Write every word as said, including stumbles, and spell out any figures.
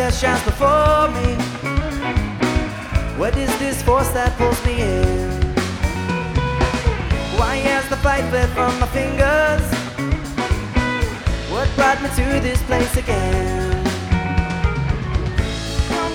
best chance before me. What is this force that pulls me in? Why has the fight fled from my fingers? What brought me to this place again?